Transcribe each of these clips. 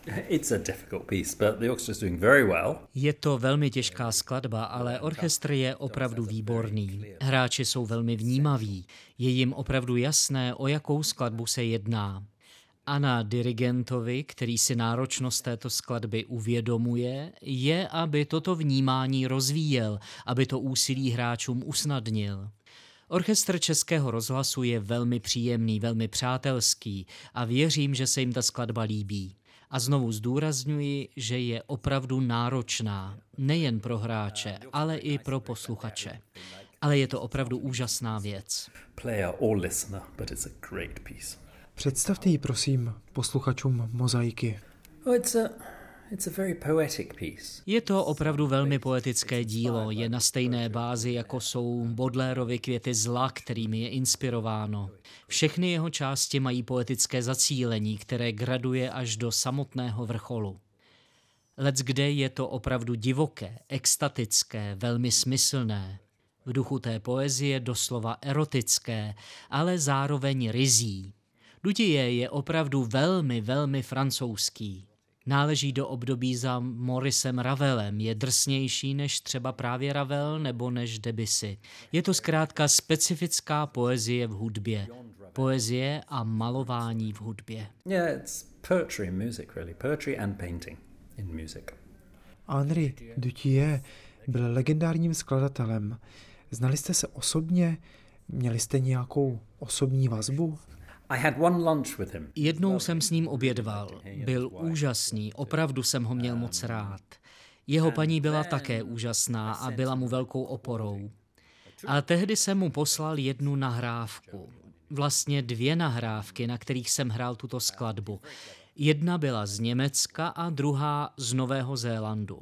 It's a difficult piece, but the orchestra's doing very well. Je to velmi těžká skladba, ale orchestr je opravdu výborný. Hráči jsou velmi vnímaví. Je jim opravdu jasné, o jakou skladbu se jedná. A na dirigentovi, který si náročnost této skladby uvědomuje, je, aby toto vnímání rozvíjel, aby to úsilí hráčům usnadnil. Orchestr Českého rozhlasu je velmi příjemný, velmi přátelský a věřím, že se jim ta skladba líbí. A znovu zdůrazňuji, že je opravdu náročná, nejen pro hráče, ale i pro posluchače. Ale je to opravdu úžasná věc. Player or listener, but it's a great piece. Představte ji, prosím, posluchačům Mozaiky. It's a very poetic piece. Je to opravdu velmi poetické dílo, je na stejné bázi, jako jsou Baudelairovy Květy zla, kterými je inspirováno. Všechny jeho části mají poetické zacílení, které graduje až do samotného vrcholu. Leckde je to opravdu divoké, extatické, velmi smyslné. V duchu té poezie doslova erotické, ale zároveň ryzí. Dutillé je opravdu velmi, velmi francouzský. Náleží do období za Mauricem Ravelem, je drsnější než třeba právě Ravel nebo než Debussy. Je to zkrátka specifická poezie v hudbě. Poezie a malování v hudbě. Yeah, it's poetry in music, really. Poetry and painting in music. Henri Dutillé byl legendárním skladatelem. Znali jste se osobně? Měli jste nějakou osobní vazbu? I had one lunch with him. Jednou jsem s ním obědval. Byl úžasný, opravdu jsem ho měl moc rád. Jeho paní byla také úžasná a byla mu velkou oporou. A tehdy jsem mu poslal jednu nahrávku. Vlastně 2 nahrávky, na kterých jsem hrál tuto skladbu. Jedna byla z Německa a druhá z Nového Zélandu.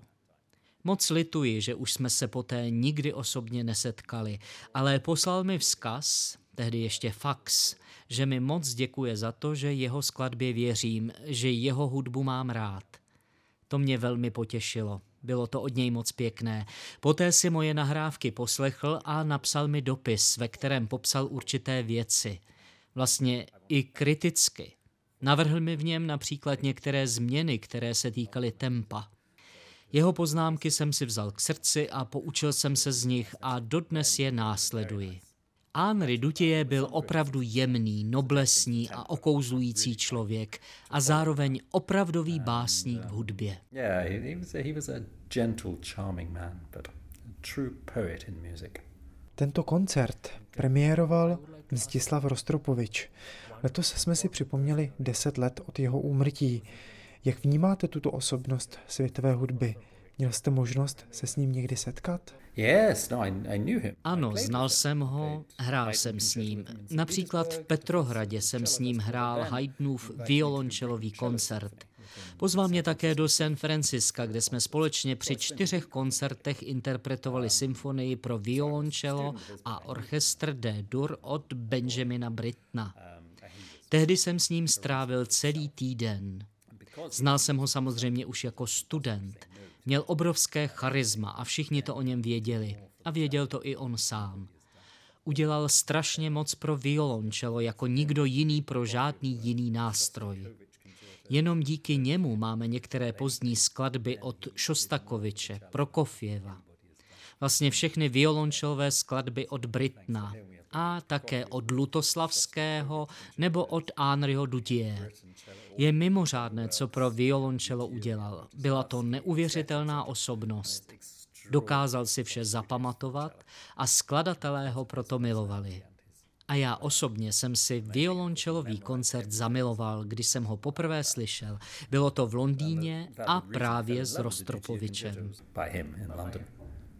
Moc lituji, že už jsme se poté nikdy osobně nesetkali, ale poslal mi vzkaz, tehdy ještě fax, že mi moc děkuje za to, že jeho skladbě věřím, že jeho hudbu mám rád. To mě velmi potěšilo. Bylo to od něj moc pěkné. Poté si moje nahrávky poslechl a napsal mi dopis, ve kterém popsal určité věci. Vlastně i kriticky. Navrhl mi v něm například některé změny, které se týkaly tempa. Jeho poznámky jsem si vzal k srdci a poučil jsem se z nich a dodnes je následuji. Henri Dutillé byl opravdu jemný, noblesní a okouzlující člověk a zároveň opravdový básník v hudbě. Yeah, he was a gentle, charming man, but a true poet in music. Tento koncert premiéroval Mstislav Rostropovič. Letos jsme si připomněli 10 let od jeho úmrtí. Jak vnímáte tuto osobnost světové hudby? Měl jste možnost se s ním někdy setkat? Yes, no, I knew him. Ano, znal jsem ho, hrál jsem s ním. Například v Petrohradě jsem s ním hrál Haydnův violončelový koncert. Pozval mě také do San Francisca, kde jsme společně při 4 koncertech interpretovali symfonii pro violončelo a orchestr D-dur od Benjamina Brittona. Tehdy jsem s ním strávil celý týden. Znal jsem ho samozřejmě už jako student. Měl obrovské charisma a všichni to o něm věděli. A věděl to i on sám. Udělal strašně moc pro violončelo, jako nikdo jiný pro žádný jiný nástroj. Jenom díky němu máme některé pozdní skladby od Šostakoviče, Prokofjeva. Vlastně všechny violončelové skladby od Brittona a také od Lutoslavského nebo od Henriho Dutillé. Je mimořádné, co pro violončelo udělal. Byla to neuvěřitelná osobnost. Dokázal si vše zapamatovat a skladatelé ho proto milovali. A já osobně jsem si violončelový koncert zamiloval, když jsem ho poprvé slyšel. Bylo to v Londýně a právě s Rostropovičem. By him in London.